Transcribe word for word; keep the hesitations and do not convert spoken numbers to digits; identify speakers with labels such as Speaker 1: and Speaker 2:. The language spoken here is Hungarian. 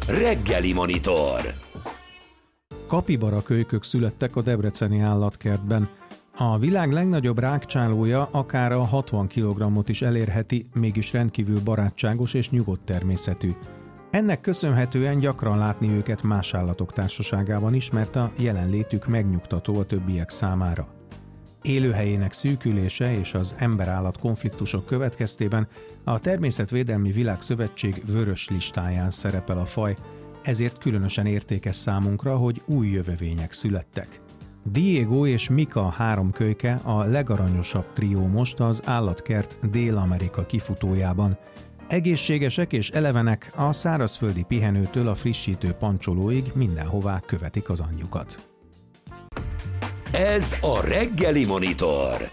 Speaker 1: Reggeli Monitor.
Speaker 2: Kapibara kölykök születtek a debreceni állatkertben. A világ legnagyobb rágcsálója akár a hatvan kilogrammot is elérheti, mégis rendkívül barátságos és nyugodt természetű. Ennek köszönhetően gyakran látni őket más állatok társaságában is, mert a jelenlétük megnyugtató a többiek számára. Élőhelyének szűkülése és az ember-állat konfliktusok következtében a Természetvédelmi Világszövetség vörös listáján szerepel a faj, ezért különösen értékes számunkra, hogy új jövevények születtek. Diego és Mika három kölyke a legaranyosabb trió most az állatkert Dél-Amerika kifutójában. Egészségesek és elevenek, a szárazföldi pihenőtől a frissítő pancsolóig mindenhová követik az anyjukat.
Speaker 1: Ez a Reggeli Monitor.